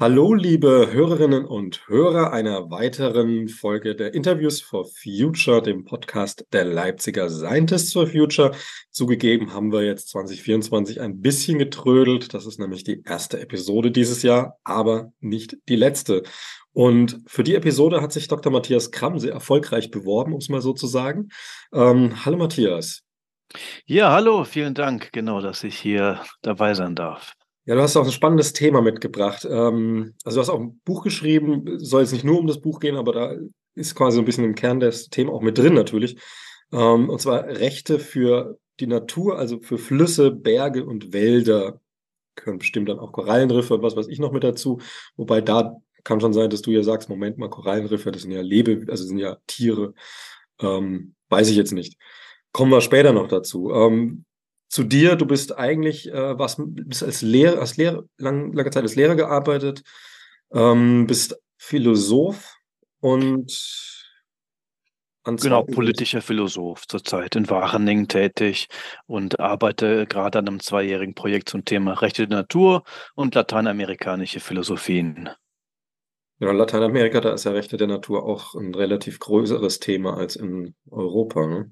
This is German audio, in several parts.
Hallo, liebe Hörerinnen und Hörer einer weiteren Folge der Interviews for Future, dem Podcast der Leipziger Scientists for Future. Zugegeben haben wir jetzt 2024 ein bisschen getrödelt. Das ist nämlich die erste Episode dieses Jahr, aber nicht die letzte. Und für die Episode hat sich Dr. Matthias Kramm sehr erfolgreich beworben, um es mal so zu sagen. Hallo Matthias. Ja, hallo, vielen Dank, genau, dass ich hier dabei sein darf. Ja, du hast auch ein spannendes Thema mitgebracht. Also du hast auch ein Buch geschrieben, soll jetzt nicht nur um das Buch gehen, aber da ist quasi so ein bisschen im Kern das Thema auch mit drin natürlich. Und zwar Rechte für die Natur, also für Flüsse, Berge und Wälder, gehören bestimmt dann auch Korallenriffe und was weiß ich noch mit dazu. Wobei da kann schon sein, dass du ja sagst, Moment mal, Korallenriffe, das sind ja also sind ja Tiere. Weiß ich jetzt nicht. Kommen wir später noch dazu. Zu dir, du bist eigentlich, bist als Lehrer, lange Zeit als Lehrer gearbeitet, bist Philosoph und Genau, ansonsten, politischer Philosoph zurzeit in Wageningen tätig und arbeite gerade an einem zweijährigen Projekt zum Thema Rechte der Natur und lateinamerikanische Philosophien. ja, in Lateinamerika, da ist ja Rechte der Natur auch ein relativ größeres Thema als in Europa, ne?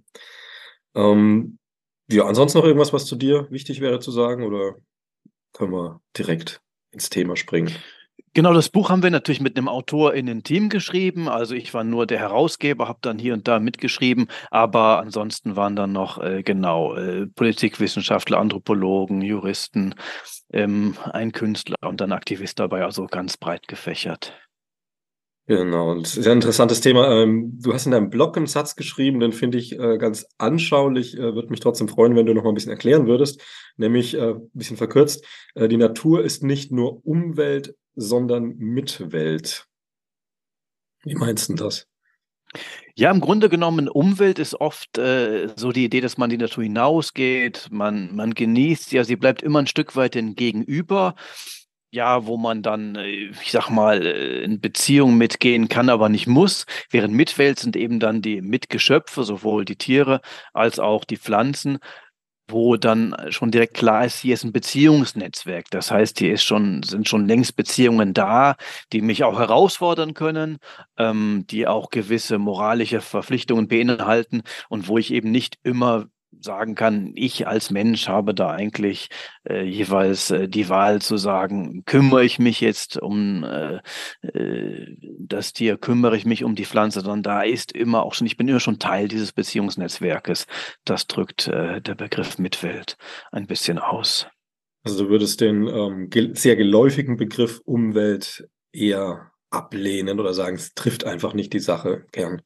Ähm, ja, ansonsten noch irgendwas, was zu dir wichtig wäre zu sagen, oder können wir direkt ins Thema springen? Genau, das Buch haben wir natürlich mit einem Autor in ein Team geschrieben. Also ich war nur der Herausgeber, habe dann hier und da mitgeschrieben, aber ansonsten waren dann noch Politikwissenschaftler, Anthropologen, Juristen, ein Künstler und ein Aktivist dabei, also ganz breit gefächert. Genau, und sehr interessantes Thema. Du hast in deinem Blog einen Satz geschrieben, den finde ich ganz anschaulich. Würde mich trotzdem freuen, wenn du noch mal ein bisschen erklären würdest. Nämlich, ein bisschen verkürzt, die Natur ist nicht nur Umwelt, sondern Mitwelt. Wie meinst du das? Ja, im Grunde genommen, Umwelt ist oft so die Idee, dass man die Natur hinausgeht, man genießt ja, sie bleibt immer ein Stück weit den Gegenüber, ja, wo man dann, ich sag mal, in Beziehung mitgehen kann, aber nicht muss. Während Mitwelt sind eben dann die Mitgeschöpfe, sowohl die Tiere als auch die Pflanzen, wo dann schon direkt klar ist, hier ist ein Beziehungsnetzwerk. Das heißt, sind schon längst Beziehungen da, die mich auch herausfordern können, die auch gewisse moralische Verpflichtungen beinhalten und wo ich eben nicht immer sagen kann, ich als Mensch habe da eigentlich jeweils die Wahl zu sagen, kümmere ich mich jetzt um das Tier, kümmere ich mich um die Pflanze, sondern da ist immer auch schon, ich bin immer schon Teil dieses Beziehungsnetzwerkes. Das drückt der Begriff Mitwelt ein bisschen aus. Also du würdest den sehr geläufigen Begriff Umwelt eher ablehnen oder sagen, es trifft einfach nicht die Sache im Kern.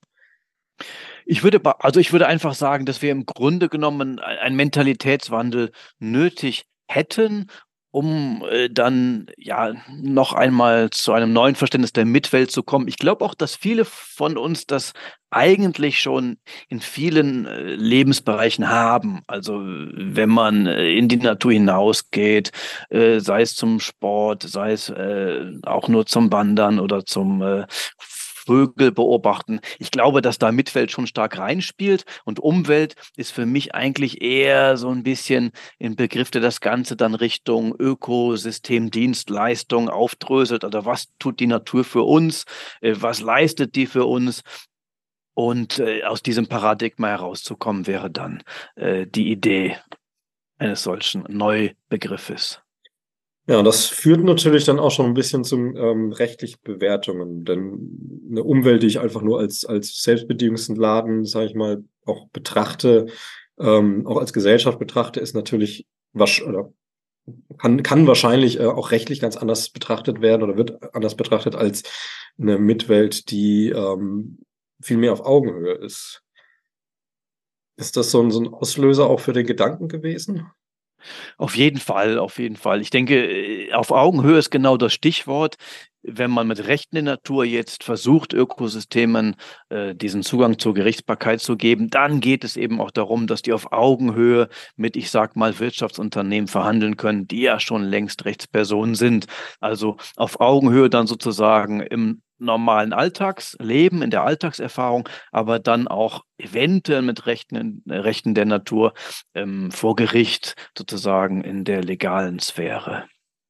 Also ich würde einfach sagen, dass wir im Grunde genommen einen Mentalitätswandel nötig hätten, um dann ja noch einmal zu einem neuen Verständnis der Mitwelt zu kommen. Ich glaube auch, dass viele von uns das eigentlich schon in vielen Lebensbereichen haben. Also wenn man in die Natur hinausgeht, sei es zum Sport, sei es auch nur zum Wandern oder zum Vögel beobachten. Ich glaube, dass da Mitwelt schon stark reinspielt und Umwelt ist für mich eigentlich eher so ein bisschen ein Begriff, der das Ganze dann Richtung Ökosystem, Dienstleistung aufdröselt. Oder was tut die Natur für uns? Was leistet die für uns? Und aus diesem Paradigma herauszukommen, wäre dann die Idee eines solchen Neubegriffes. Ja, das führt natürlich dann auch schon ein bisschen zum rechtlichen Bewertungen, denn eine Umwelt, die ich einfach nur als Selbstbedienungsladen, sage ich mal, auch betrachte, auch als Gesellschaft betrachte, ist natürlich oder kann wahrscheinlich auch rechtlich ganz anders betrachtet werden oder wird anders betrachtet als eine Mitwelt, die viel mehr auf Augenhöhe ist. Ist das so ein Auslöser auch für den Gedanken gewesen? Auf jeden Fall, auf jeden Fall. Ich denke, auf Augenhöhe ist genau das Stichwort. Wenn man mit Rechten in der Natur jetzt versucht, Ökosystemen diesen Zugang zur Gerichtsbarkeit zu geben, dann geht es eben auch darum, dass die auf Augenhöhe mit, ich sag mal, Wirtschaftsunternehmen verhandeln können, die ja schon längst Rechtspersonen sind. Also auf Augenhöhe dann sozusagen im normalen Alltagsleben, in der Alltagserfahrung, aber dann auch eventuell mit Rechten der Natur vor Gericht sozusagen in der legalen Sphäre.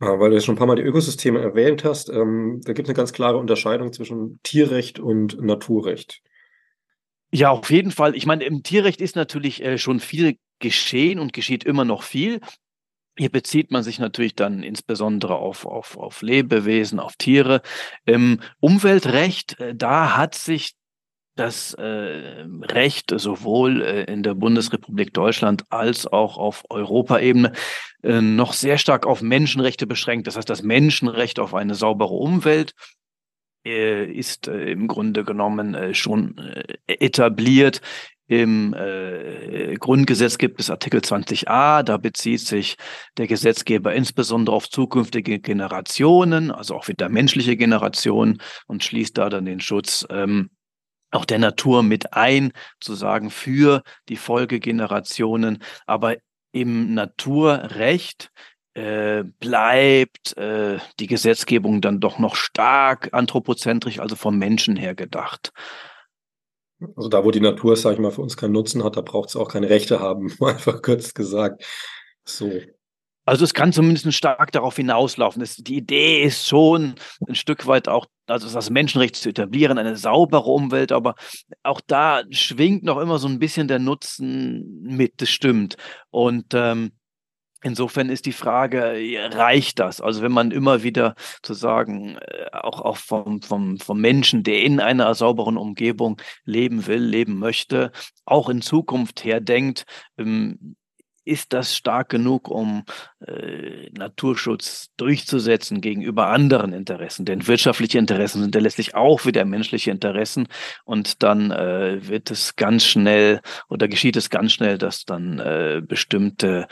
Weil du jetzt schon ein paar Mal die Ökosysteme erwähnt hast, da gibt es eine ganz klare Unterscheidung zwischen Tierrecht und Naturrecht. Ja, auf jeden Fall. Ich meine, im Tierrecht ist natürlich schon viel geschehen und geschieht immer noch viel. Hier bezieht man sich natürlich dann insbesondere auf Lebewesen, auf Tiere. Im Umweltrecht, da hat sich das Recht sowohl in der Bundesrepublik Deutschland als auch auf Europaebene noch sehr stark auf Menschenrechte beschränkt. Das heißt, das Menschenrecht auf eine saubere Umwelt ist im Grunde genommen schon etabliert. Im Grundgesetz gibt es Artikel 20a, da bezieht sich der Gesetzgeber insbesondere auf zukünftige Generationen, also auch wieder menschliche Generationen, und schließt da dann den Schutz auch der Natur mit ein, zu sagen, für die Folgegenerationen. Aber im Naturrecht bleibt die Gesetzgebung dann doch noch stark anthropozentrisch, also vom Menschen her gedacht. Also da, wo die Natur, sage ich mal, für uns keinen Nutzen hat, da braucht es auch keine Rechte haben, einfach kurz gesagt. So. Also es kann zumindest stark darauf hinauslaufen. Die Idee ist schon ein Stück weit auch, also das Menschenrecht zu etablieren, eine saubere Umwelt, aber auch da schwingt noch immer so ein bisschen der Nutzen mit, das stimmt. Und insofern ist die Frage, reicht das? Also wenn man immer wieder zu sagen, auch vom Menschen, der in einer sauberen Umgebung leben will, leben möchte, auch in Zukunft her denkt, ist das stark genug, um Naturschutz durchzusetzen gegenüber anderen Interessen? Denn wirtschaftliche Interessen sind ja letztlich auch wieder menschliche Interessen. Und dann wird es ganz schnell oder geschieht es ganz schnell, dass dann bestimmte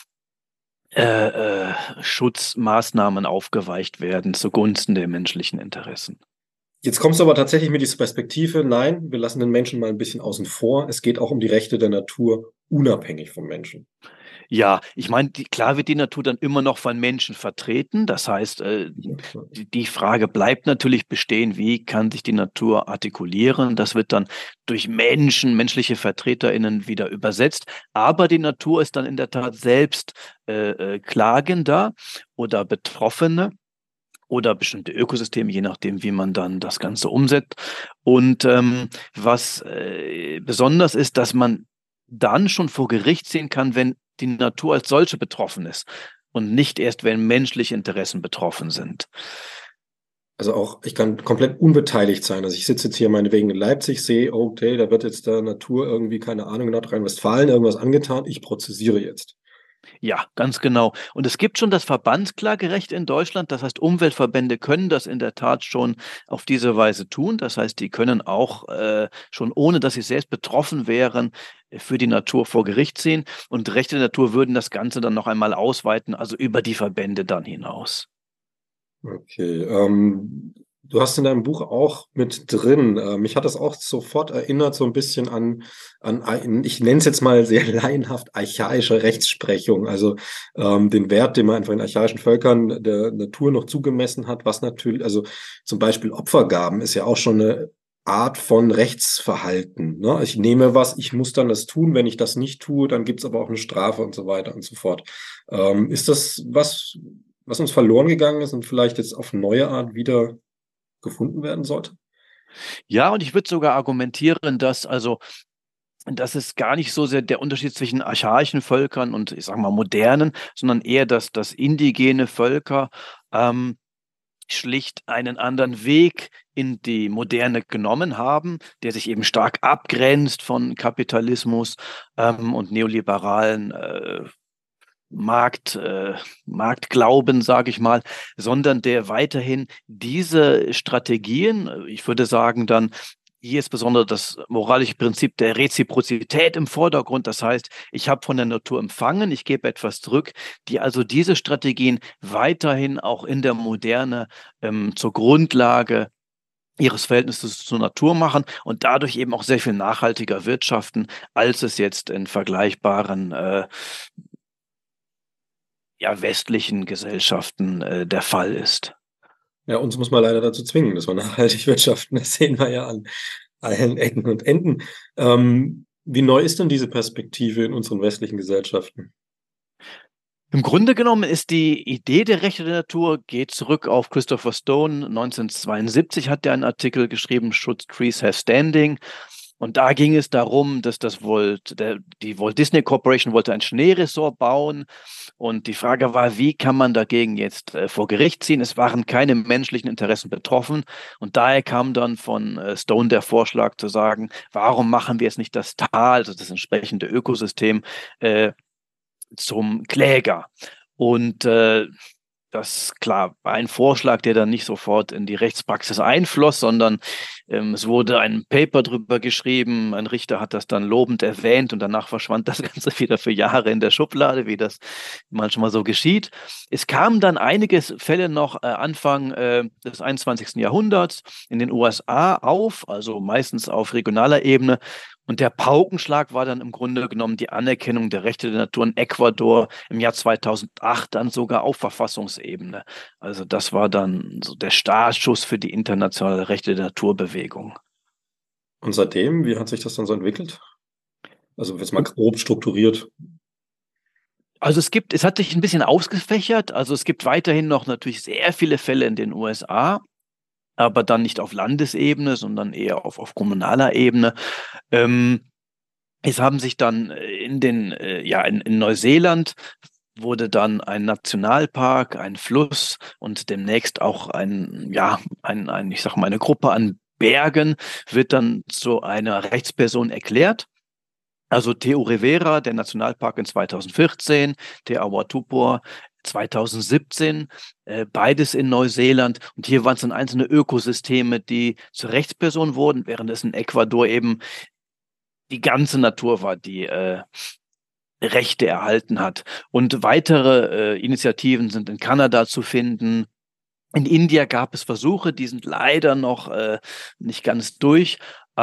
Schutzmaßnahmen aufgeweicht werden zugunsten der menschlichen Interessen. Jetzt kommst du aber tatsächlich mit dieser Perspektive, nein, wir lassen den Menschen mal ein bisschen außen vor. Es geht auch um die Rechte der Natur, unabhängig vom Menschen. Ja, ich meine, klar wird die Natur dann immer noch von Menschen vertreten. Das heißt, die Frage bleibt natürlich bestehen, wie kann sich die Natur artikulieren? Das wird dann durch menschliche VertreterInnen wieder übersetzt. Aber die Natur ist dann in der Tat selbst Klagender oder Betroffene oder bestimmte Ökosysteme, je nachdem, wie man dann das Ganze umsetzt. Und was besonders ist, dass man dann schon vor Gericht sehen kann, wenn die Natur als solche betroffen ist und nicht erst, wenn menschliche Interessen betroffen sind. Also auch, ich kann komplett unbeteiligt sein. Also ich sitze jetzt hier meinetwegen in Leipzig, sehe, okay, da wird jetzt der Natur irgendwie, keine Ahnung, in Nordrhein-Westfalen irgendwas angetan. Ich prozessiere jetzt. Ja, ganz genau. Und es gibt schon das Verbandsklagerecht in Deutschland. Das heißt, Umweltverbände können das in der Tat schon auf diese Weise tun. Das heißt, die können auch schon, ohne dass sie selbst betroffen wären, für die Natur vor Gericht ziehen. Und Rechte der Natur würden das Ganze dann noch einmal ausweiten, also über die Verbände dann hinaus. Okay, du hast in deinem Buch auch mit drin, mich hat das auch sofort erinnert, so ein bisschen an ich nenne es jetzt mal sehr laienhaft, archaische Rechtsprechung, also den Wert, den man einfach in archaischen Völkern der Natur noch zugemessen hat, was natürlich, also zum Beispiel Opfergaben ist ja auch schon eine Art von Rechtsverhalten. Ne? Ich nehme was, ich muss dann das tun, wenn ich das nicht tue, dann gibt es aber auch eine Strafe und so weiter und so fort. Ist das was uns verloren gegangen ist und vielleicht jetzt auf neue Art wieder gefunden werden sollte? Ja, und ich würde sogar argumentieren, dass also das ist gar nicht so sehr der Unterschied zwischen archaischen Völkern und, ich sage mal, modernen, sondern eher, dass indigene Völker schlicht einen anderen Weg in die Moderne genommen haben, der sich eben stark abgrenzt von Kapitalismus und neoliberalen Marktglauben, sage ich mal, sondern der weiterhin diese Strategien, ich würde sagen dann, hier ist besonders das moralische Prinzip der Reziprozität im Vordergrund. Das heißt, ich habe von der Natur empfangen, ich gebe etwas zurück, die also diese Strategien weiterhin auch in der Moderne zur Grundlage ihres Verhältnisses zur Natur machen und dadurch eben auch sehr viel nachhaltiger wirtschaften, als es jetzt in vergleichbaren ja, westlichen Gesellschaften der Fall ist. Ja, uns muss man leider dazu zwingen, dass wir nachhaltig wirtschaften. Das sehen wir ja an allen Ecken und Enden. Wie neu ist denn diese Perspektive in unseren westlichen Gesellschaften? Im Grunde genommen ist die Idee der Rechte der Natur, geht zurück auf Christopher Stone. 1972 hat er einen Artikel geschrieben, Should Trees Have Standing? Und da ging es darum, dass die Walt Disney Corporation wollte ein Schneeresort bauen. Und die Frage war, wie kann man dagegen jetzt vor Gericht ziehen? Es waren keine menschlichen Interessen betroffen. Und daher kam dann von Stone der Vorschlag zu sagen, warum machen wir jetzt nicht das Tal, also das entsprechende Ökosystem, zum Kläger? Und das, klar, war ein Vorschlag, der dann nicht sofort in die Rechtspraxis einfloss, sondern es wurde ein Paper drüber geschrieben. Ein Richter hat das dann lobend erwähnt und danach verschwand das Ganze wieder für Jahre in der Schublade, wie das manchmal so geschieht. Es kamen dann einige Fälle noch Anfang des 21. Jahrhunderts in den USA auf, also meistens auf regionaler Ebene. Und der Paukenschlag war dann im Grunde genommen die Anerkennung der Rechte der Natur in Ecuador im Jahr 2008 dann sogar auf Verfassungsebene. Also das war dann so der Startschuss für die internationale Rechte der Naturbewegung. Und seitdem, wie hat sich das dann so entwickelt? Also jetzt mal grob strukturiert. Also es hat sich ein bisschen ausgefächert. Also es gibt weiterhin noch natürlich sehr viele Fälle in den USA, aber dann nicht auf Landesebene, sondern eher auf kommunaler Ebene. Es haben sich dann in Neuseeland wurde dann ein Nationalpark, ein Fluss und demnächst auch ich sag mal, eine Gruppe an Bergen wird dann zu einer Rechtsperson erklärt. Also Te Urevera, der Nationalpark in 2014, der Awatupor 2017, beides in Neuseeland. Und hier waren es dann einzelne Ökosysteme, die zur Rechtsperson wurden, während es in Ecuador eben die ganze Natur war, die Rechte erhalten hat. Und weitere Initiativen sind in Kanada zu finden. In India gab es Versuche, die sind leider noch nicht ganz durch.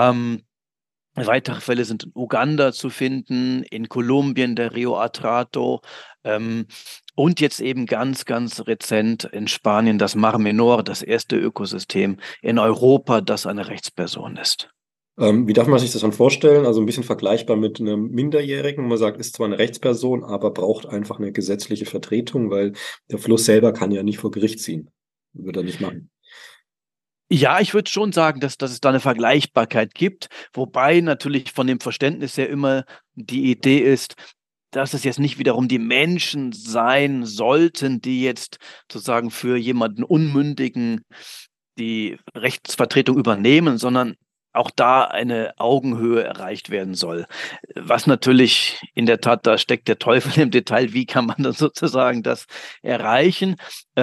Weitere Fälle sind in Uganda zu finden, in Kolumbien der Rio Atrato und jetzt eben ganz, ganz rezent in Spanien das Mar Menor, das erste Ökosystem in Europa, das eine Rechtsperson ist. Wie darf man sich das dann vorstellen? Also ein bisschen vergleichbar mit einem Minderjährigen. Man sagt, ist zwar eine Rechtsperson, aber braucht einfach eine gesetzliche Vertretung, weil der Fluss selber kann ja nicht vor Gericht ziehen. Würde er nicht machen. Ja, ich würde schon sagen, dass es da eine Vergleichbarkeit gibt, wobei natürlich von dem Verständnis her immer die Idee ist, dass es jetzt nicht wiederum die Menschen sein sollten, die jetzt sozusagen für jemanden Unmündigen die Rechtsvertretung übernehmen, sondern auch da eine Augenhöhe erreicht werden soll. Was natürlich in der Tat, da steckt der Teufel im Detail, wie kann man dann sozusagen das erreichen?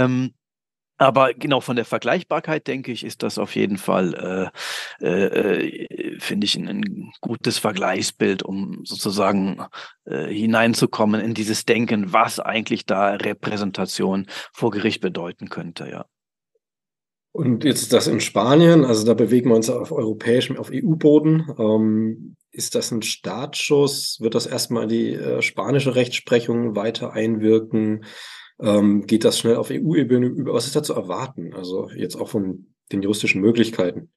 Aber genau von der Vergleichbarkeit, denke ich, ist das auf jeden Fall, finde ich, ein gutes Vergleichsbild, um sozusagen hineinzukommen in dieses Denken, was eigentlich da Repräsentation vor Gericht bedeuten könnte, ja. Und jetzt ist das in Spanien, also da bewegen wir uns auf europäischem, auf EU-Boden. Ist das ein Startschuss? Wird das erstmal in die spanische Rechtsprechung weiter einwirken? Geht das schnell auf EU-Ebene über? Was ist da zu erwarten? Also jetzt auch von den juristischen Möglichkeiten.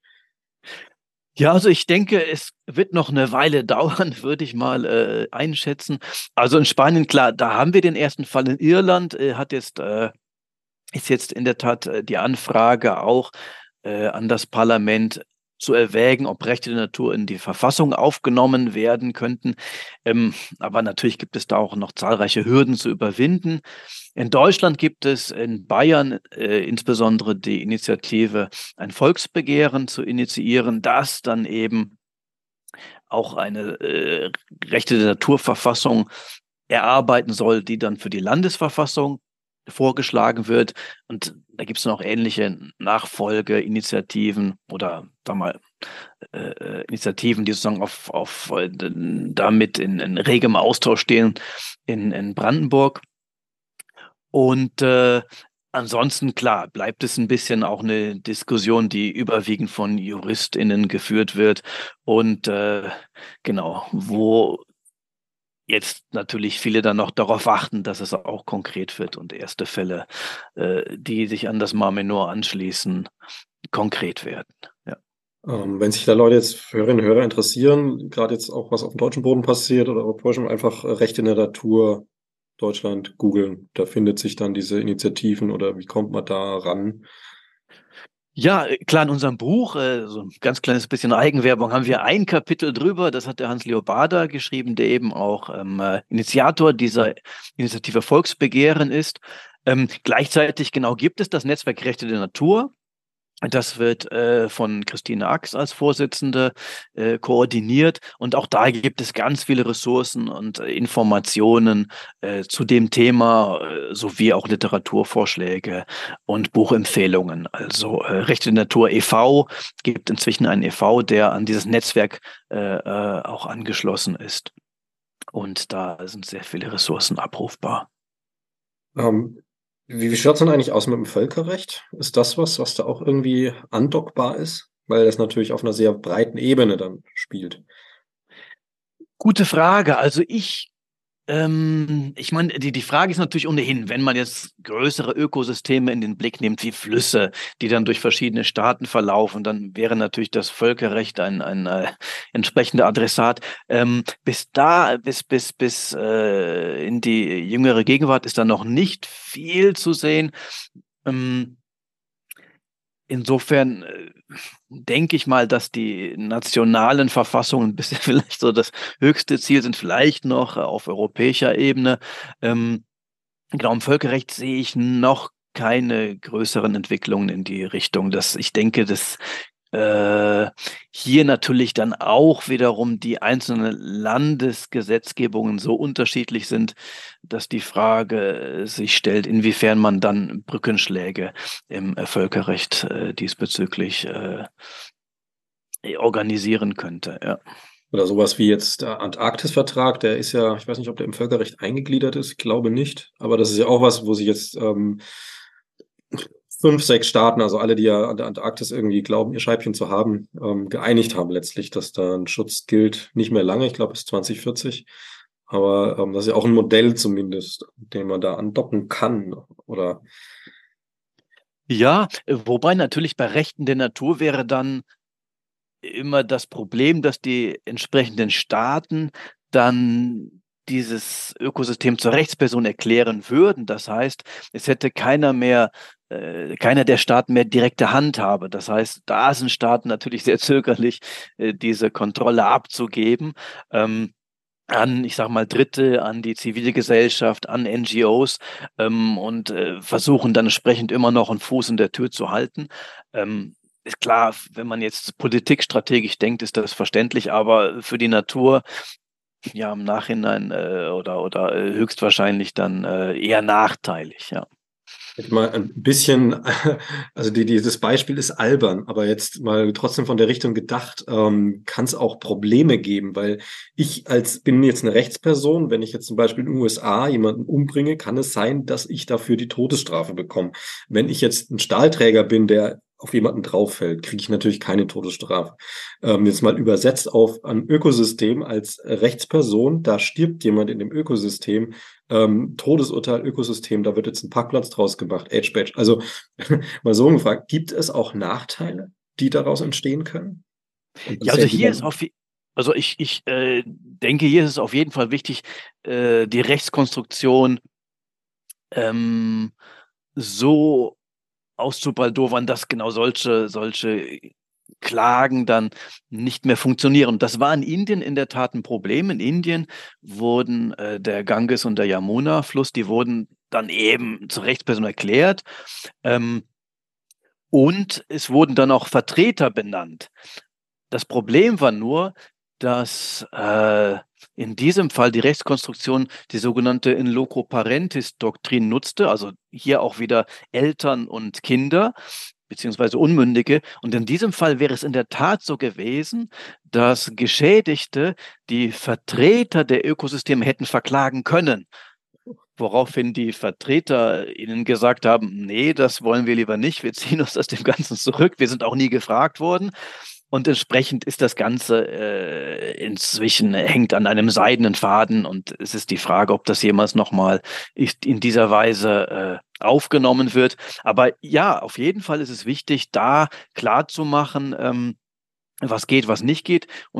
Ja, also ich denke, es wird noch eine Weile dauern, würde ich mal einschätzen. Also in Spanien, klar, da haben wir den ersten Fall. In Irland ist jetzt in der Tat die Anfrage auch an das Parlament zu erwägen, ob Rechte der Natur in die Verfassung aufgenommen werden könnten. Aber natürlich gibt es da auch noch zahlreiche Hürden zu überwinden. In Deutschland gibt es in Bayern insbesondere die Initiative, ein Volksbegehren zu initiieren, das dann eben auch eine Rechte der Naturverfassung erarbeiten soll, die dann für die Landesverfassung vorgeschlagen wird. Und da gibt es noch ähnliche Nachfolgeinitiativen oder sag mal, Initiativen, die sozusagen damit in regem Austausch stehen in Brandenburg. Und ansonsten, klar, bleibt es ein bisschen auch eine Diskussion, die überwiegend von JuristInnen geführt wird. Und genau, wo jetzt natürlich viele dann noch darauf warten, dass es auch konkret wird und erste Fälle, die sich an das Mar Menor anschließen, konkret werden. Ja. Wenn sich da Leute jetzt, Hörerinnen und Hörer interessieren, gerade jetzt auch was auf dem deutschen Boden passiert oder europäischem, einfach Rechte in der Natur Deutschland googeln. Da findet sich dann diese Initiativen oder wie kommt man da ran? Ja, klar, in unserem Buch, so ein ganz kleines bisschen Eigenwerbung, haben wir ein Kapitel drüber, das hat der Hans-Leo Bader geschrieben, der eben auch Initiator dieser Initiative Volksbegehren ist. Gleichzeitig genau gibt es das Netzwerk Rechte der Natur. Das wird von Christine Ax als Vorsitzende koordiniert und auch da gibt es ganz viele Ressourcen und Informationen zu dem Thema sowie auch Literaturvorschläge und Buchempfehlungen. Also Rechte der Natur e.V. gibt inzwischen einen e.V., der an dieses Netzwerk auch angeschlossen ist und da sind sehr viele Ressourcen abrufbar. Ähm, wie schaut es denn eigentlich aus mit dem Völkerrecht? Ist das was da auch irgendwie andockbar ist? Weil das natürlich auf einer sehr breiten Ebene dann spielt. Gute Frage. Also ich meine, die Frage ist natürlich ohnehin, wenn man jetzt größere Ökosysteme in den Blick nimmt, wie Flüsse, die dann durch verschiedene Staaten verlaufen, dann wäre natürlich das Völkerrecht ein entsprechender Adressat. Bis in die jüngere Gegenwart ist da noch nicht viel zu sehen. Ähm, Insofern denke ich mal, dass die nationalen Verfassungen bisher vielleicht so das höchste Ziel sind, vielleicht noch auf europäischer Ebene. Genau, im Völkerrecht sehe ich noch keine größeren Entwicklungen in die Richtung. Ich denke, dass hier natürlich dann auch wiederum die einzelnen Landesgesetzgebungen so unterschiedlich sind, dass die Frage sich stellt, inwiefern man dann Brückenschläge im Völkerrecht diesbezüglich organisieren könnte. Ja. Oder sowas wie jetzt der Antarktisvertrag, der ist ja, ich weiß nicht, ob der im Völkerrecht eingegliedert ist, ich glaube nicht. Aber das ist ja auch was, wo sich jetzt 5, 6 Staaten, also alle, die ja an der Antarktis irgendwie glauben, ihr Scheibchen zu haben, geeinigt haben letztlich, dass da ein Schutz gilt. Nicht mehr lange, ich glaube bis 2040. Aber das ist ja auch ein Modell zumindest, den man da andocken kann. Oder Ja, wobei natürlich bei Rechten der Natur wäre dann immer das Problem, dass die entsprechenden Staaten dann dieses Ökosystem zur Rechtsperson erklären würden. Das heißt, es hätte keiner der Staaten mehr direkte Handhabe. Das heißt, da sind Staaten natürlich sehr zögerlich, diese Kontrolle abzugeben. An, ich sage mal, Dritte, an die zivile Gesellschaft, an NGOs und versuchen dann entsprechend immer noch einen Fuß in der Tür zu halten. Ist klar, wenn man jetzt politikstrategisch denkt, ist das verständlich, aber für die Natur ja im Nachhinein oder höchstwahrscheinlich dann eher nachteilig, ja. jetzt mal ein bisschen, also dieses Beispiel ist albern, aber jetzt mal trotzdem von der Richtung gedacht, kann es auch Probleme geben, weil bin jetzt eine Rechtsperson, wenn ich jetzt zum Beispiel in den USA jemanden umbringe, kann es sein, dass ich dafür die Todesstrafe bekomme. Wenn ich jetzt ein Stahlträger bin, der auf jemanden drauffällt, kriege ich natürlich keine Todesstrafe. Jetzt mal übersetzt auf ein Ökosystem als Rechtsperson, da stirbt jemand in dem Ökosystem, Todesurteil, Ökosystem, da wird jetzt ein Parkplatz draus gemacht, Edge Badge. Also mal so gefragt, gibt es auch Nachteile, die daraus entstehen können? Und Ja, das ist also ja hier wieder, ist also ich denke, hier ist es auf jeden Fall wichtig, die Rechtskonstruktion ähm, so auszubaldowern, dass genau solche Klagen dann nicht mehr funktionieren. Das war in Indien in der Tat ein Problem. In Indien wurden der Ganges und der Yamuna-Fluss, die wurden dann eben zur Rechtsperson erklärt. Und es wurden dann auch Vertreter benannt. Das Problem war nur, dass in diesem Fall die Rechtskonstruktion die sogenannte In loco parentis-Doktrin nutzte, also hier auch wieder Eltern und Kinder beziehungsweise Unmündige. Und in diesem Fall wäre es in der Tat so gewesen, dass Geschädigte die Vertreter der Ökosysteme hätten verklagen können. Woraufhin die Vertreter ihnen gesagt haben, nee, das wollen wir lieber nicht, wir ziehen uns aus dem Ganzen zurück, wir sind auch nie gefragt worden. Und entsprechend ist das Ganze inzwischen hängt an einem seidenen Faden und es ist die Frage, ob das jemals nochmal in dieser Weise aufgenommen wird. Aber ja, auf jeden Fall ist es wichtig, da klarzumachen, was geht, was nicht geht. Und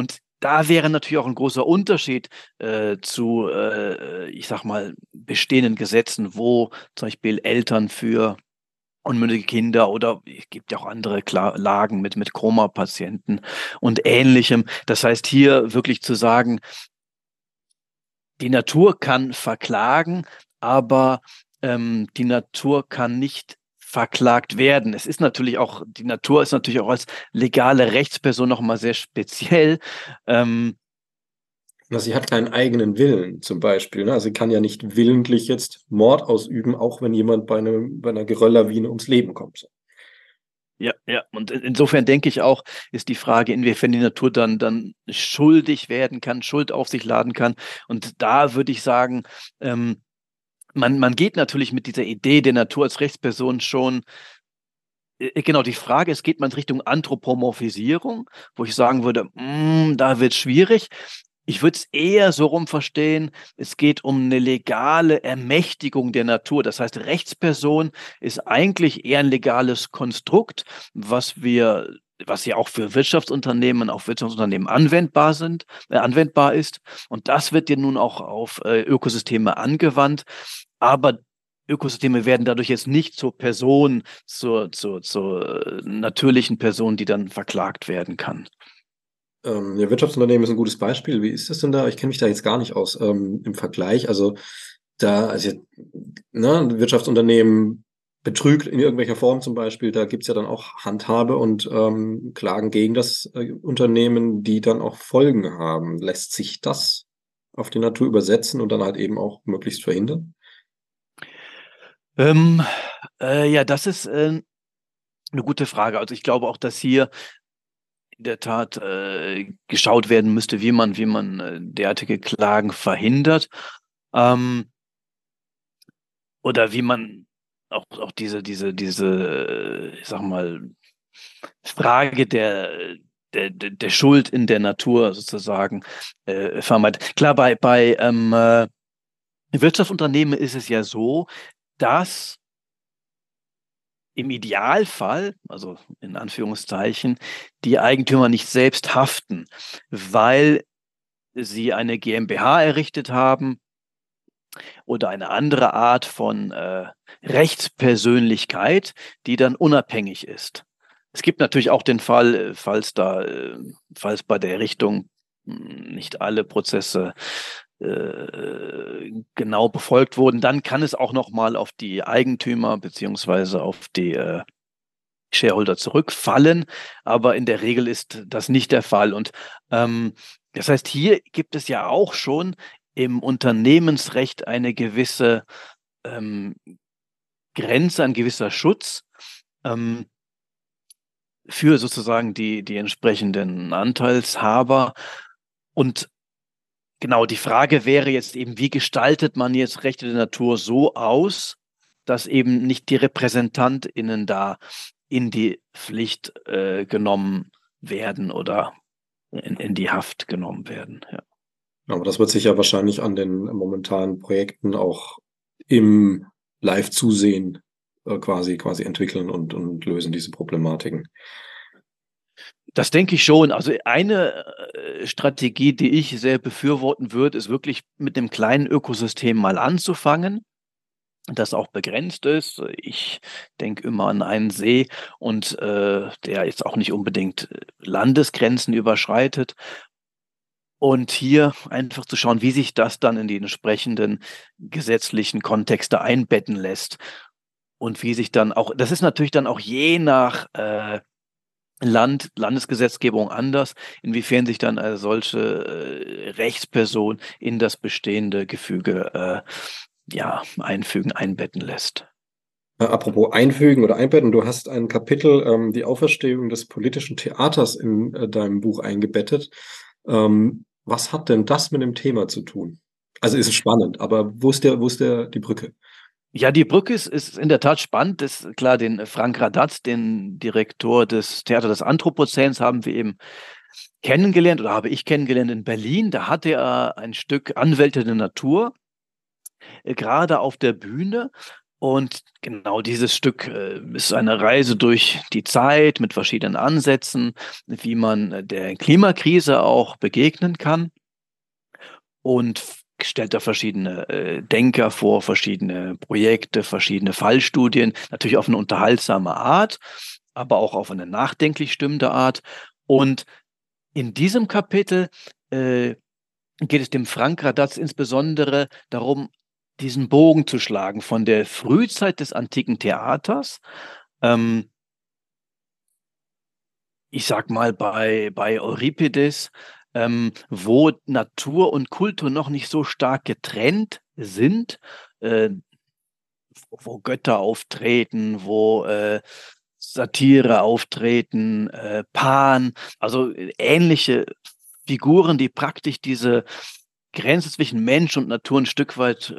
da wäre natürlich auch ein großer Unterschied zu, ich sag mal, bestehenden Gesetzen, wo zum Beispiel Eltern für unmündige Kinder oder es gibt ja auch andere Lagen mit Koma-Patienten und Ähnlichem. Das heißt, hier wirklich zu sagen, die Natur kann verklagen, aber die Natur kann nicht verklagt werden. Es ist natürlich auch, die Natur ist natürlich auch als legale Rechtsperson noch mal sehr speziell. Ähm, Also sie hat keinen eigenen Willen zum Beispiel. Ne? Also sie kann ja nicht willentlich jetzt Mord ausüben, auch wenn jemand bei einer Gerölllawine ums Leben kommt. So. ja, ja. Und insofern denke ich auch, ist die Frage, inwiefern die Natur dann schuldig werden kann, Schuld auf sich laden kann. Und da würde ich sagen, man geht natürlich mit dieser Idee der Natur als Rechtsperson schon, genau, die Frage ist, geht man in Richtung Anthropomorphisierung, wo ich sagen würde, da wird es schwierig. Ich würde es eher so rum verstehen, es geht um eine legale Ermächtigung der Natur. Das heißt, Rechtsperson ist eigentlich eher ein legales Konstrukt, was ja auch für Wirtschaftsunternehmen, auch Wirtschaftsunternehmen anwendbar ist. Und das wird ja nun auch auf Ökosysteme angewandt. Aber Ökosysteme werden dadurch jetzt nicht zur Person, zur natürlichen Person, die dann verklagt werden kann. Ja, Wirtschaftsunternehmen ist ein gutes Beispiel. Wie ist das denn da? Ich kenne mich da jetzt gar nicht aus im Vergleich. Ne, ein Wirtschaftsunternehmen betrügt in irgendwelcher Form zum Beispiel, da gibt's ja dann auch Handhabe und Klagen gegen das Unternehmen, die dann auch Folgen haben. Lässt sich das auf die Natur übersetzen und dann halt eben auch möglichst verhindern? Ähm, ja, das ist eine gute Frage. Also ich glaube auch, dass hier in der Tat geschaut werden müsste, wie man derartige Klagen verhindert. Oder wie man auch diese, ich sag mal, Frage der Schuld in der Natur sozusagen vermeidet. Klar, bei Wirtschaftsunternehmen ist es ja so, dass im Idealfall, also in Anführungszeichen, die Eigentümer nicht selbst haften, weil sie eine GmbH errichtet haben oder eine andere Art von Rechtspersönlichkeit, die dann unabhängig ist. Es gibt natürlich auch den Fall, falls bei der Errichtung nicht alle Prozesse genau befolgt wurden, dann kann es auch noch mal auf die Eigentümer beziehungsweise auf die Shareholder zurückfallen, aber in der Regel ist das nicht der Fall. Und das heißt, hier gibt es ja auch schon im Unternehmensrecht eine gewisse ähm, Grenze, ein gewisser Schutz ähm, für sozusagen die entsprechenden Anteilshaber. Und genau, die Frage wäre jetzt eben, wie gestaltet man jetzt Rechte der Natur so aus, dass eben nicht die RepräsentantInnen da in die Pflicht genommen werden oder in die Haft genommen werden. Ja. Aber das wird sich ja wahrscheinlich an den momentanen Projekten auch im Live-Zusehen quasi entwickeln und lösen diese Problematiken. Das denke ich schon. Also eine Strategie, die ich sehr befürworten würde, ist wirklich mit einem kleinen Ökosystem mal anzufangen, das auch begrenzt ist. Ich denke immer an einen See und der jetzt auch nicht unbedingt Landesgrenzen überschreitet. Und hier einfach zu schauen, wie sich das dann in die entsprechenden gesetzlichen Kontexte einbetten lässt. Und wie sich dann auch, das ist natürlich dann auch je nach Landesgesetzgebung anders, inwiefern sich dann eine solche Rechtsperson in das bestehende Gefüge einfügen, einbetten lässt. Apropos einfügen oder einbetten, du hast ein Kapitel, die Auferstehung des politischen Theaters in deinem Buch eingebettet. Was hat denn das mit dem Thema zu tun? Also ist es spannend, aber wo ist die Brücke? Ja, die Brücke ist in der Tat spannend. Das, klar, den Frank Radatz, den Direktor des Theater des Anthropozäns, haben wir eben kennengelernt oder habe ich kennengelernt in Berlin. Da hatte er ein Stück Anwälte der Natur, gerade auf der Bühne. Und genau dieses Stück ist eine Reise durch die Zeit mit verschiedenen Ansätzen, wie man der Klimakrise auch begegnen kann und stellt da verschiedene Denker vor, verschiedene Projekte, verschiedene Fallstudien, natürlich auf eine unterhaltsame Art, aber auch auf eine nachdenklich stimmende Art. Und in diesem Kapitel geht es dem Frank Raddatz insbesondere darum, diesen Bogen zu schlagen von der Frühzeit des antiken Theaters, ähm, ich sag mal bei Euripides, wo Natur und Kultur noch nicht so stark getrennt sind, äh, wo Götter auftreten, wo Satire auftreten, Pan, also ähnliche Figuren, die praktisch diese Grenze zwischen Mensch und Natur ein Stück weit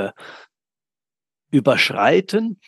überschreiten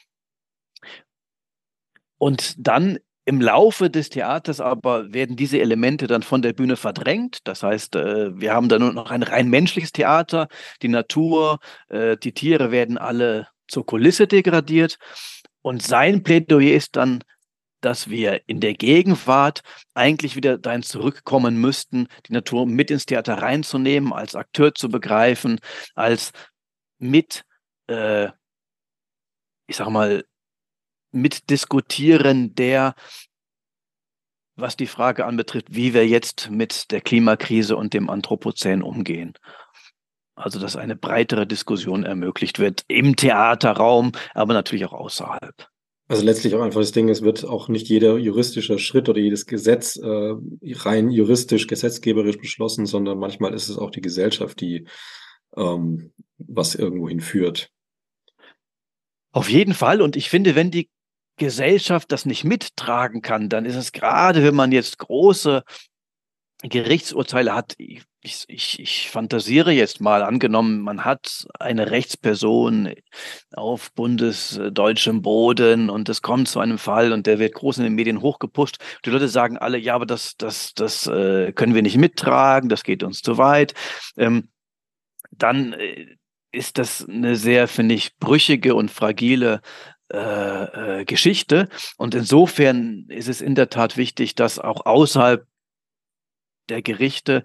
und dann im Laufe des Theaters aber werden diese Elemente dann von der Bühne verdrängt. Das heißt, wir haben dann nur noch ein rein menschliches Theater. Die Natur, die Tiere werden alle zur Kulisse degradiert. Und sein Plädoyer ist dann, dass wir in der Gegenwart eigentlich wieder dahin zurückkommen müssten, die Natur mit ins Theater reinzunehmen, als Akteur zu begreifen, als mit, äh, ich sag mal, mitdiskutieren der, was die Frage anbetrifft, wie wir jetzt mit der Klimakrise und dem Anthropozän umgehen. Also, dass eine breitere Diskussion ermöglicht wird im Theaterraum, aber natürlich auch außerhalb. Also letztlich auch einfach das Ding, es wird auch nicht jeder juristische Schritt oder jedes Gesetz rein juristisch, gesetzgeberisch beschlossen, sondern manchmal ist es auch die Gesellschaft, die was irgendwohin führt. Auf jeden Fall. Und ich finde, wenn die Gesellschaft das nicht mittragen kann, dann ist es gerade, wenn man jetzt große Gerichtsurteile hat, ich fantasiere jetzt mal, angenommen, man hat eine Rechtsperson auf bundesdeutschem Boden und es kommt zu einem Fall und der wird groß in den Medien hochgepusht. Die Leute sagen alle, ja, aber das können wir nicht mittragen, das geht uns zu weit. Dann ist das eine sehr, finde ich, brüchige und fragile Geschichte. Und insofern ist es in der Tat wichtig, dass auch außerhalb der Gerichte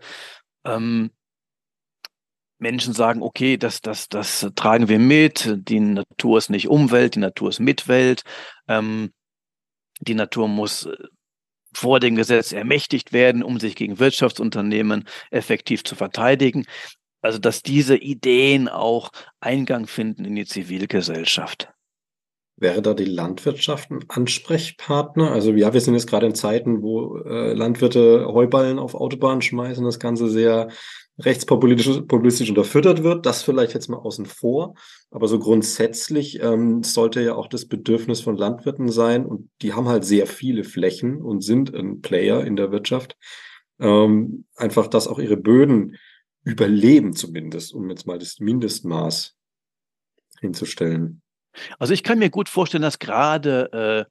Menschen sagen, okay, das tragen wir mit, die Natur ist nicht Umwelt, die Natur ist Mitwelt, die Natur muss vor dem Gesetz ermächtigt werden, um sich gegen Wirtschaftsunternehmen effektiv zu verteidigen. Also, dass diese Ideen auch Eingang finden in die Zivilgesellschaft. Wäre da die Landwirtschaft ein Ansprechpartner? Also ja, wir sind jetzt gerade in Zeiten, wo Landwirte Heuballen auf Autobahnen schmeißen, das Ganze sehr rechtspopulistisch populistisch unterfüttert wird. Das vielleicht jetzt mal außen vor. Aber so grundsätzlich sollte ja auch das Bedürfnis von Landwirten sein. Und die haben halt sehr viele Flächen und sind ein Player in der Wirtschaft. Einfach, dass auch ihre Böden überleben zumindest, um jetzt mal das Mindestmaß hinzustellen. Also, ich kann mir gut vorstellen, dass gerade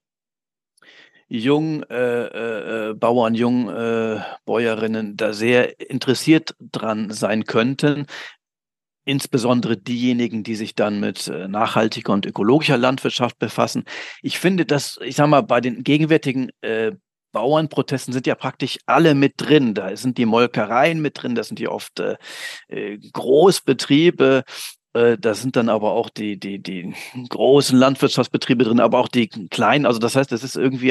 Bauern, Bäuerinnen da sehr interessiert dran sein könnten, insbesondere diejenigen, die sich dann mit nachhaltiger und ökologischer Landwirtschaft befassen. Ich finde, dass, ich sage mal, bei den gegenwärtigen Bauernprotesten sind ja praktisch alle mit drin. Da sind die Molkereien mit drin, das sind ja oft Großbetriebe. Da sind dann aber auch die großen Landwirtschaftsbetriebe drin, aber auch die kleinen. Also das heißt, das ist irgendwie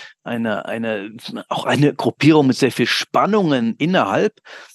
auch eine Gruppierung mit sehr viel Spannungen innerhalb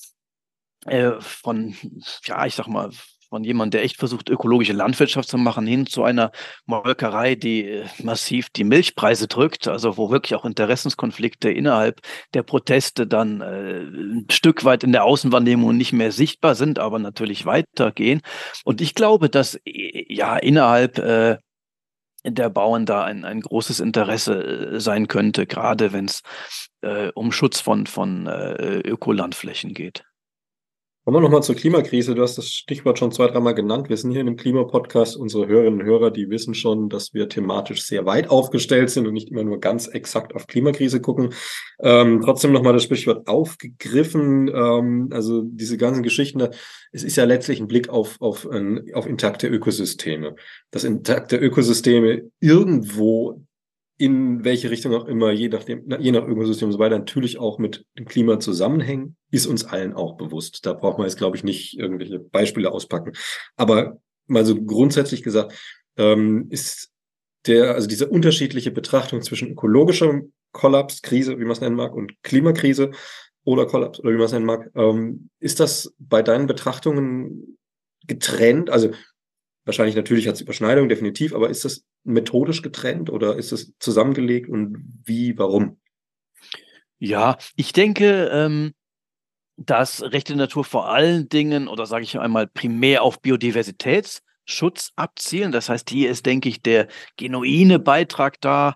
von, ja, ich sag mal, von jemandem, der echt versucht, ökologische Landwirtschaft zu machen, hin zu einer Molkerei, die massiv die Milchpreise drückt, also wo wirklich auch Interessenskonflikte innerhalb der Proteste dann ein Stück weit in der Außenwahrnehmung nicht mehr sichtbar sind, aber natürlich weitergehen. Und ich glaube, dass ja innerhalb der Bauern da ein großes Interesse sein könnte, gerade wenn es um Schutz von Ökolandflächen geht. Kommen wir nochmal zur Klimakrise. Du hast das Stichwort schon 2, 3 Mal genannt. Wir sind hier in einem Klimapodcast. Unsere Hörerinnen und Hörer, die wissen schon, dass wir thematisch sehr weit aufgestellt sind und nicht immer nur ganz exakt auf Klimakrise gucken. Trotzdem nochmal das Sprichwort aufgegriffen. Also diese ganzen Geschichten, es ist ja letztlich ein Blick auf intakte Ökosysteme. Dass intakte Ökosysteme irgendwo in welche Richtung auch immer, je nach Ökosystem und so weiter, natürlich auch mit dem Klima zusammenhängen, ist uns allen auch bewusst. Da braucht man jetzt, glaube ich, nicht irgendwelche Beispiele auspacken. Aber mal so grundsätzlich gesagt, ist also diese unterschiedliche Betrachtung zwischen ökologischer Kollaps, Krise, wie man es nennen mag, und Klimakrise oder Kollaps, oder wie man es nennen mag, ist das bei deinen Betrachtungen getrennt? Also wahrscheinlich natürlich hat es Überschneidungen, definitiv, aber ist das methodisch getrennt oder ist es zusammengelegt und wie, warum? Ja, ich denke, dass rechte Natur vor allen Dingen oder sage ich einmal primär auf Biodiversitätsschutz abzielen. Das heißt, hier ist, denke ich, der genuine Beitrag da,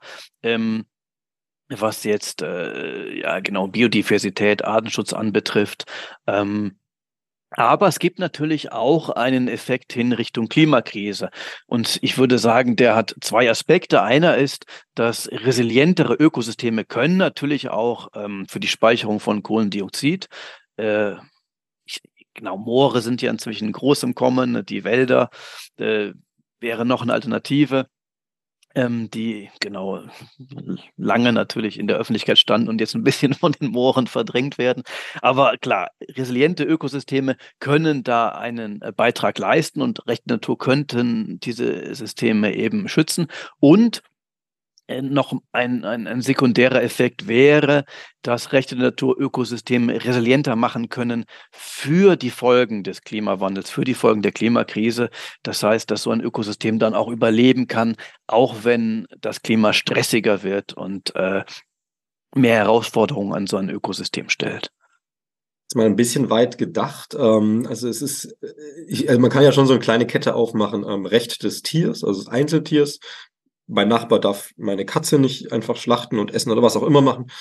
was jetzt ja genau Biodiversität, Artenschutz anbetrifft. Aber es gibt natürlich auch einen Effekt hin Richtung Klimakrise. Und ich würde sagen, der hat zwei Aspekte. Einer ist, dass resilientere Ökosysteme können natürlich auch für die Speicherung von Kohlendioxid, äh, genau, Moore sind ja inzwischen groß im Kommen, die Wälder wäre noch eine Alternative, die genau lange natürlich in der Öffentlichkeit standen und jetzt ein bisschen von den Mooren verdrängt werden. Aber klar, resiliente Ökosysteme können da einen Beitrag leisten und rechte Natur könnten diese Systeme eben schützen. Und noch ein sekundärer Effekt wäre, dass rechte Natur Ökosysteme resilienter machen können für die Folgen des Klimawandels, für die Folgen der Klimakrise. Das heißt, dass so ein Ökosystem dann auch überleben kann, auch wenn das Klima stressiger wird und mehr Herausforderungen an so ein Ökosystem stellt. Jetzt mal ein bisschen weit gedacht. Also es ist, also man kann ja schon so eine kleine Kette aufmachen. Recht des Tiers, also des Einzeltiers. Mein Nachbar darf meine Katze nicht einfach schlachten und essen oder was auch immer machen.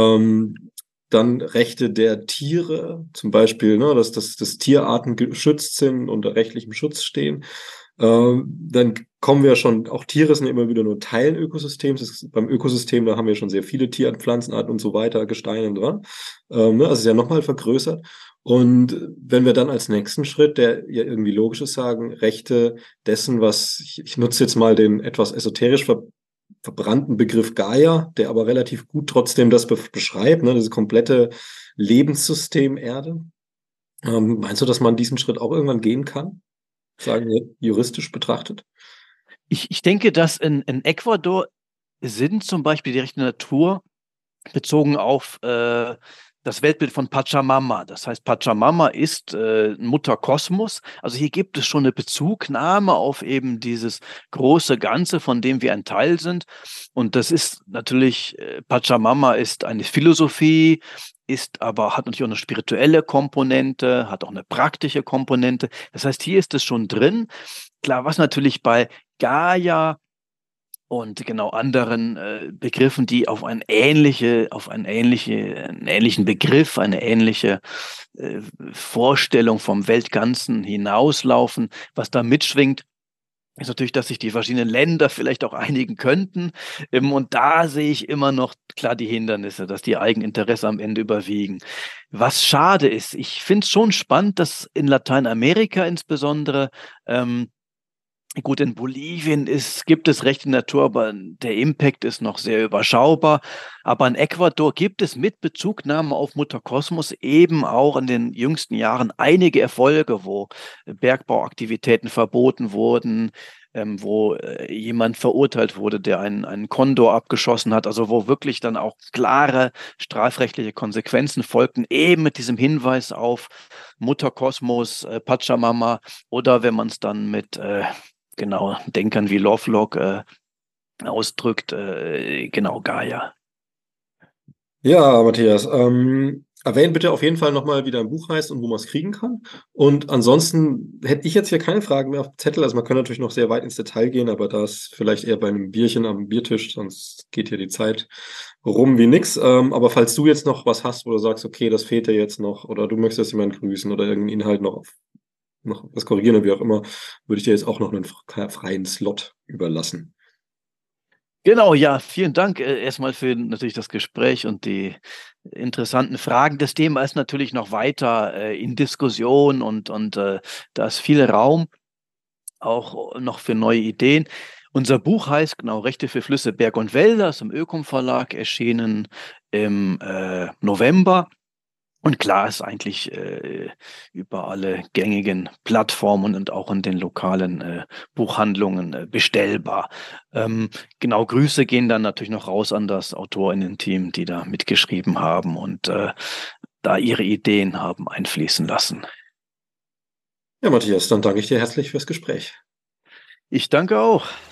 Dann Rechte der Tiere, zum Beispiel, ne, dass Tierarten geschützt sind, unter rechtlichem Schutz stehen. Dann kommen wir schon, auch Tiere sind ja immer wieder nur Teil Ökosystems. Beim Ökosystem, da haben wir schon sehr viele Tierarten, Pflanzenarten und so weiter, Gesteine dran. Ne, also ist ja nochmal vergrößert. Und wenn wir dann als nächsten Schritt, der ja irgendwie logisch ist, sagen, Rechte dessen, was, ich nutze jetzt mal den etwas esoterisch verbrannten Begriff Gaia, der aber relativ gut trotzdem das beschreibt, ne, das komplette Lebenssystem Erde. Meinst du, dass man diesen Schritt auch irgendwann gehen kann? Sagen wir juristisch betrachtet? Ich denke, dass in Ecuador sind zum Beispiel die rechte Natur bezogen auf das Weltbild von Pachamama. Das heißt, Pachamama ist Mutter Kosmos. Also hier gibt es schon eine Bezugnahme auf eben dieses große Ganze, von dem wir ein Teil sind. Und das ist natürlich, Pachamama ist eine Philosophie, hat natürlich auch eine spirituelle Komponente, hat auch eine praktische Komponente. Das heißt, hier ist es schon drin. Klar, was natürlich bei Gaia und genau anderen Begriffen, die auf einen ähnlichen Begriff, eine ähnliche Vorstellung vom Weltganzen hinauslaufen. Was da mitschwingt, ist natürlich, dass sich die verschiedenen Länder vielleicht auch einigen könnten. Und da sehe ich immer noch klar die Hindernisse, dass die Eigeninteresse am Ende überwiegen. Was schade ist, ich finde es schon spannend, dass in Lateinamerika insbesondere gut, in Bolivien gibt es rechte Natur, aber der Impact ist noch sehr überschaubar. Aber in Ecuador gibt es mit Bezugnahme auf Mutter Kosmos eben auch in den jüngsten Jahren einige Erfolge, wo Bergbauaktivitäten verboten wurden, wo jemand verurteilt wurde, der einen Kondor abgeschossen hat, also wo wirklich dann auch klare strafrechtliche Konsequenzen folgten, eben mit diesem Hinweis auf Mutter Kosmos, Pachamama oder wenn man es dann mit genau, Denkern wie Lovelock ausdrückt, genau, Gaia. Ja, Matthias, Erwähnt bitte auf jeden Fall nochmal, wie dein Buch heißt und wo man es kriegen kann. Und ansonsten hätte ich jetzt hier keine Fragen mehr auf dem Zettel. Also man kann natürlich noch sehr weit ins Detail gehen, aber da ist vielleicht eher bei einem Bierchen am Biertisch, sonst geht hier die Zeit rum wie nix. Aber falls du jetzt noch was hast, wo du sagst, okay, das fehlt dir jetzt noch, oder du möchtest jemanden grüßen oder irgendeinen Inhalt noch was korrigieren oder wie auch immer, würde ich dir jetzt auch noch einen freien Slot überlassen. Genau, ja, vielen Dank erstmal für natürlich das Gespräch und die interessanten Fragen. Das Thema ist natürlich noch weiter in Diskussion und da ist viel Raum, auch noch für neue Ideen. Unser Buch heißt genau Rechte für Flüsse, Berg und Wälder, ist im Ökom Verlag erschienen im November. Und klar ist eigentlich über alle gängigen Plattformen und auch in den lokalen Buchhandlungen bestellbar. Genau, Grüße gehen dann natürlich noch raus an das AutorInnen-Team, die da mitgeschrieben haben und da ihre Ideen haben einfließen lassen. Ja, Matthias, dann danke ich dir herzlich fürs Gespräch. Ich danke auch.